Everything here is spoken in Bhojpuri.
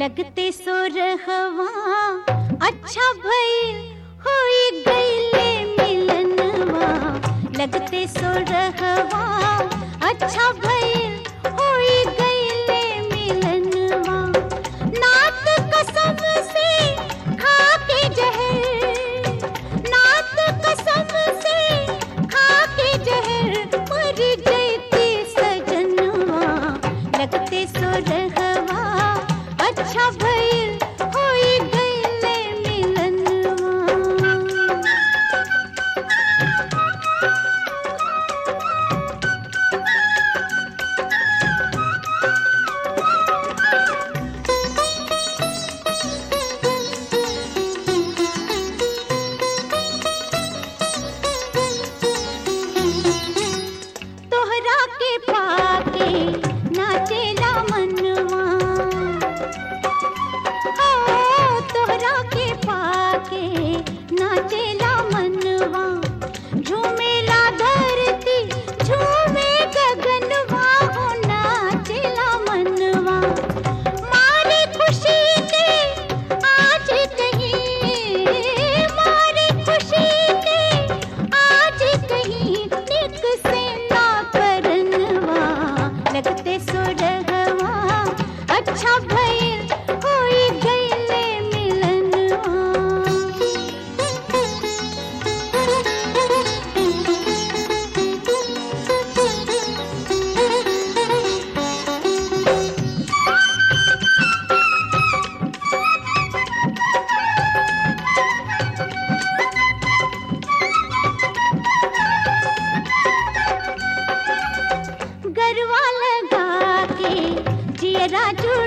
लगते सोरहवा अच्छा भइल होई गईले मिलनवा। लगते सोरहवा अच्छा भइल होई गईले मिलनवा। नात कसम से खा के जहर, नात कसम से खा के जहर मर गई सजनवा। लगते सोरहवा अच्छा भइल होई गईले मिलनवा। तोहरा के पाके नाचेला मनवा। ओ तोहरा के पाके नाचेला मनवा। झूमेला धरती झूमे गगनवा हो नाचेला मनवा। मारे खुशी के आज कहीं, मारे खुशी के आज कहीं निक से ना करनवा। लगते सोरहवा अच्छा भइल होई गईले मिलनवा। गरवा लगा के जियरा जुड़ा